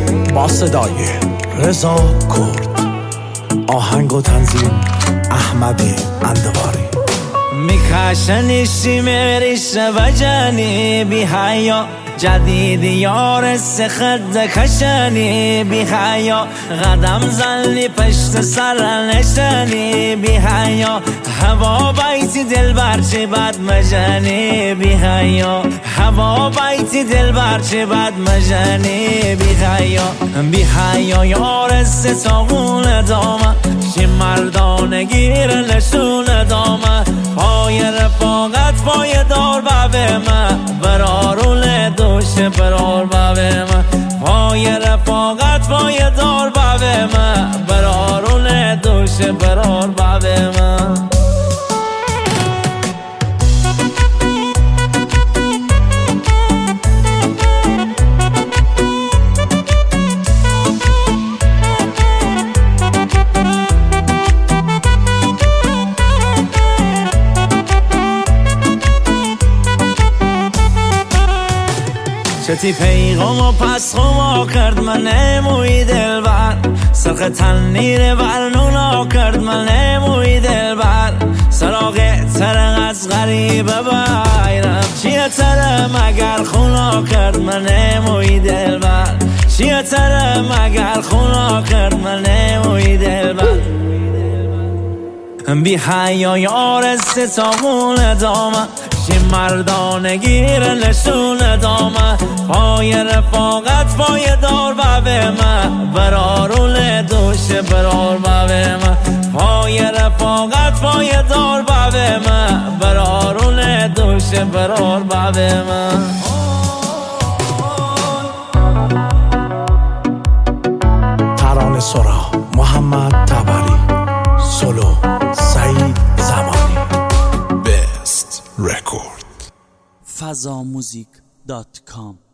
با صدای رضا کرد، آهنگ و تنظیم احمد اندواری. میکشنیشی میریش و جانی بی حیا جدید یار سخت کشنی بی حیا قدم زنی پشت سر نشنی بی حیا هوا بیتی دل برچه بد مجنی بی حیا هوا بیتی دل برچه بد مجنی بی حیا بی حیا یار ستاغون دامه شی مردان گیر نشون دامه پای رفاقت پای دار بابه من برارون دوشه برار بابه من پای رفاقت پای دار بابه من برارون دوشه برار بابه من. چتی پیغام و پس خما کرد من نموی دل بر سرخ تنیر برنونا کرد من نموی دل بر سراغ ترق از غریبه بیرم چیه تره مگر خونا کرد من نموی دل بر چیه تره مگر خونا کرد من نموی دل بر بی حیا یار ستاغون دامه شی مردان گیر نشون دامه پای رفاقت پای دار بابه من برارون دوشه برار بابه من پای رفاقت پای دار بابه من برارون دوشه برار بابه من. ترانه سرا محمد تبری، سولو سعید زمانی. Best Record. fazamuzik.com